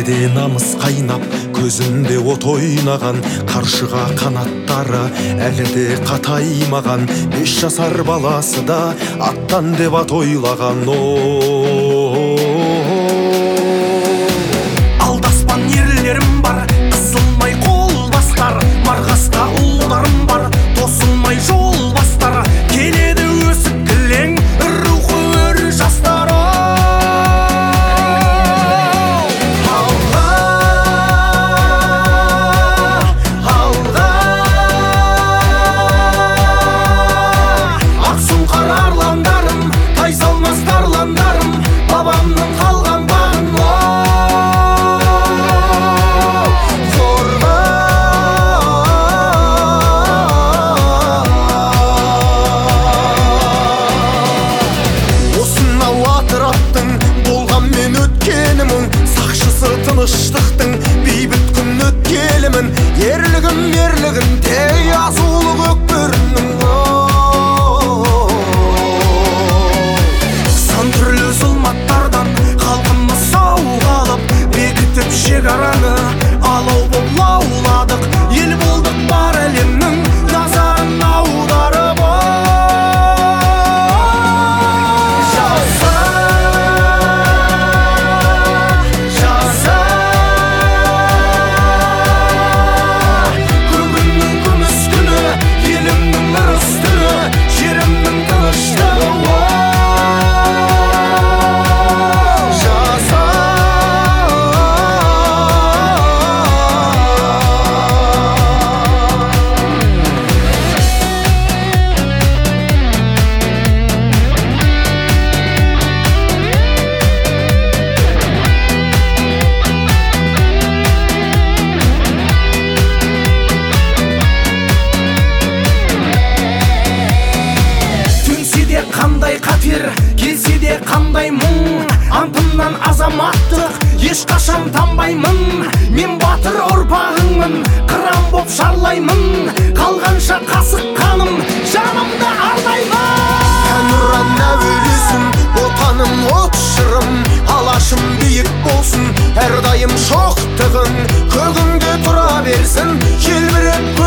Денеде намыс қайнап, көзінде от ойнаған, қаршыға қанаттары әлі де қатаймаған. 5 жасар баласы да аттан деп ат ойлаған. Алдаспан ерлерім бар, қысылмай қол бастар, марғасқа ұлдарым бар, тосылмай жол бастар. Келеді өсіп кілең, рухы өр жастар. Babamның қалған бағын қорға. Осынау атыраптың болғанмен өткенімін, сақшысы тыныштықтың бейбіт күн өткелімін. Ерлігім тей азулы көкбөрінің. Шекараны алау боп лауладық, ел болдық бар әлемнің назарын аударып. Жаса Көгімнің күміс күні, елімнің ырыс түні, жерімнің тыныштығы. Қандай қатер, келсе де қандай мұң, антымнан азаматтық ешқашан танбаймын. Мен батыр ұрпағыңмын, қыран боп шарлаймын, қалғанша қасық қаным жанымды арнаймын. Әнұран әуелесін, отаным от шырым, алашым биік болсын, әрдайым шоқтығын көгіңде тұра берсін. Желбіреп